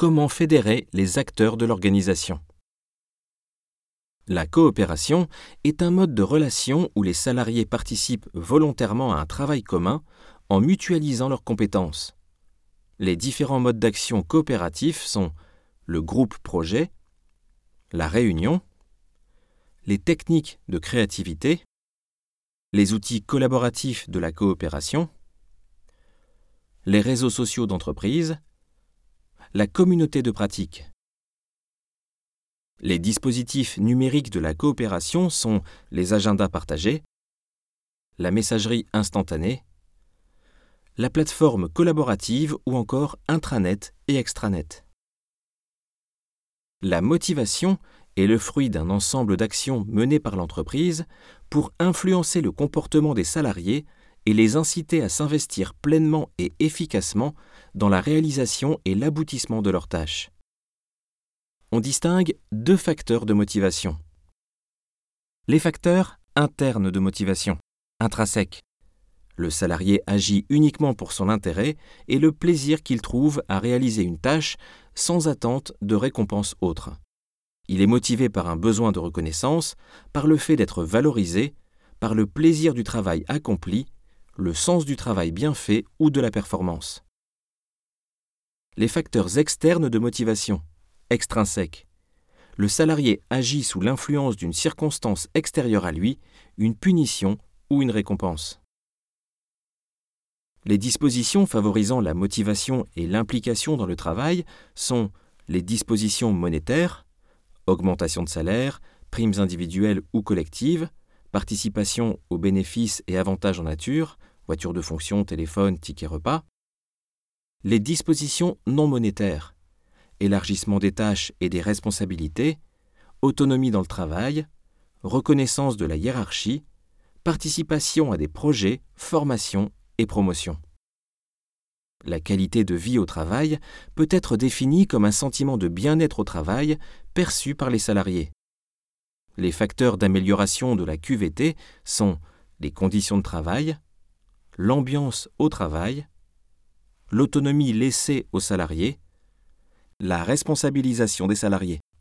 comment fédérer les acteurs de l'organisation. La coopération est un mode de relation où les salariés participent volontairement à un travail commun en mutualisant leurs compétences. Les différents modes d'action coopératifs sont le groupe projet, la réunion, les techniques de créativité, les outils collaboratifs de la coopération, les réseaux sociaux d'entreprise, la communauté de pratique. Les dispositifs numériques de la coopération sont les agendas partagés, la messagerie instantanée, la plateforme collaborative ou encore intranet et extranet. La motivation est le fruit d'un ensemble d'actions menées par l'entreprise pour influencer le comportement des salariés et les inciter à s'investir pleinement et efficacement dans la réalisation et l'aboutissement de leurs tâches. On distingue deux facteurs de motivation. Les facteurs internes de motivation, intrinsèques. Le salarié agit uniquement pour son intérêt et le plaisir qu'il trouve à réaliser une tâche sans attente de récompense autre. Il est motivé par un besoin de reconnaissance, par le fait d'être valorisé, par le plaisir du travail accompli, le sens du travail bien fait ou de la performance. Les facteurs externes de motivation, extrinsèques. Le salarié agit sous l'influence d'une circonstance extérieure à lui, une punition ou une récompense. Les dispositions favorisant la motivation et l'implication dans le travail sont les dispositions monétaires, augmentation de salaire, primes individuelles ou collectives, participation aux bénéfices et avantages en nature, voiture de fonction, téléphone, ticket repas. Les dispositions non monétaires, élargissement des tâches et des responsabilités, autonomie dans le travail, reconnaissance de la hiérarchie, participation à des projets, formations et promotions. La qualité de vie au travail peut être définie comme un sentiment de bien-être au travail perçu par les salariés. Les facteurs d'amélioration de la QVT sont les conditions de travail, l'ambiance au travail, l'autonomie laissée aux salariés, la responsabilisation des salariés.